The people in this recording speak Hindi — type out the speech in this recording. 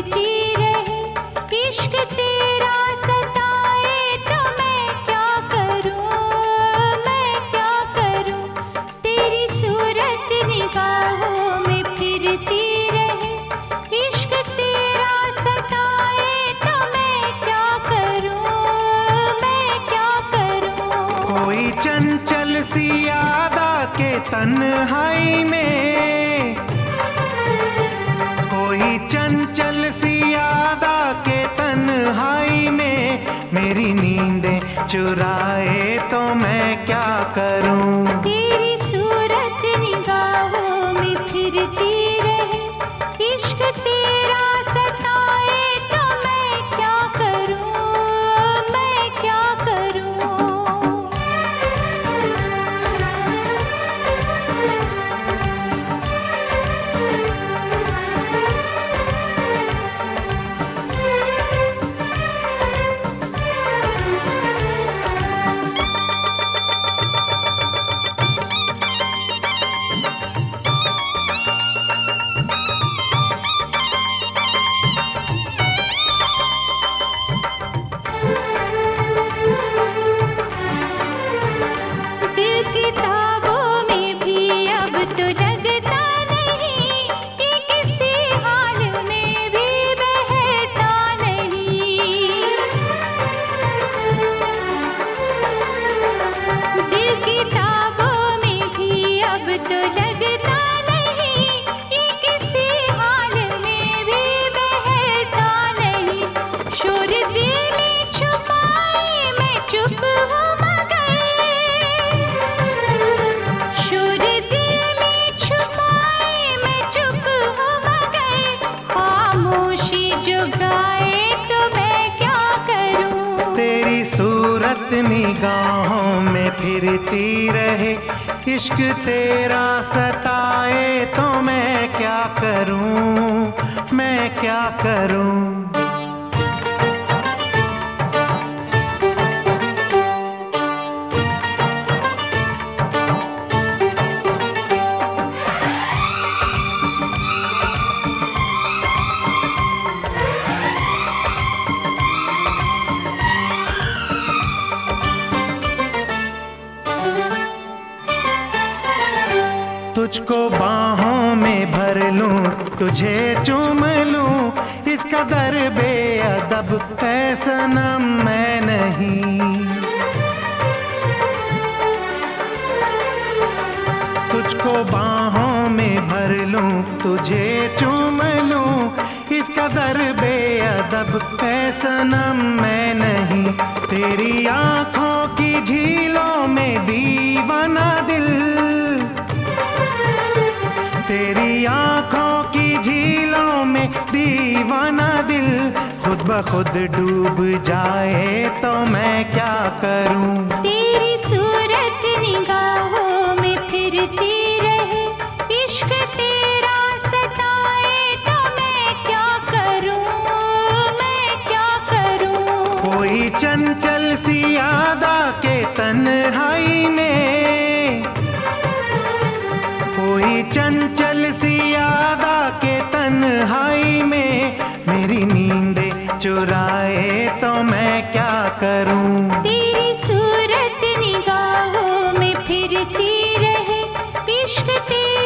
फिरती रहे, इश्क तेरा सताए तो मैं क्या करूं, मैं क्या करूं। तेरी सूरत निगाहों में फिरती रहे, इश्क तेरा सताए तो मैं क्या करूं, मैं क्या करूं। कोई चंचल सी यादा के तन्हाई में, कोई चंचल सी यादा के तन्हाई में मेरी नींदें चुराए तो मैं क्या करूं। तेरी सूरत निगाहों में फिरती रहे, इश्क तेरा सताए तो मैं क्या करूं, मैं क्या करूं। तो लगता नहीं ये किसी हाल में भी बहता नहीं। शोर दिल में छुपाए मैं चुप हूँ मगर, शोर दिल में छुपाए मैं चुप हूँ मगर, खामोशी जो गाए तो मैं क्या करूँ। तेरी सूरत निगाहों में फिरती रहे, इश्क तेरा सताए तो मैं क्या करूं, मैं क्या करूं। तुझको बाहों में भर लूं, तुझे चूम लूं, इस कदर बेअदब है सनम मैं नहीं। तुझको बाहों में भर लूं, तुझे चूम लूं, इस कदर बेअदब है सनम मैं नहीं। तेरी आंखों की झीलों में दीवाना दिल, तेरी आंखों की झीलों में दीवाना दिल खुद ब खुद डूब जाए तो मैं क्या करूं। तेरी सूरत निगाहों में फिरती रहे, इश्क तेरा सताए तो मैं क्या करूं, मैं क्या करूं। कोई चंचल सी यादा के तन्हाई में, कोई चंचल सी यादा के तन्हाई में मेरी नींदें चुराए तो मैं क्या करूं। तेरी सूरत निगाहों में फिरती रहे, इश्क तेरा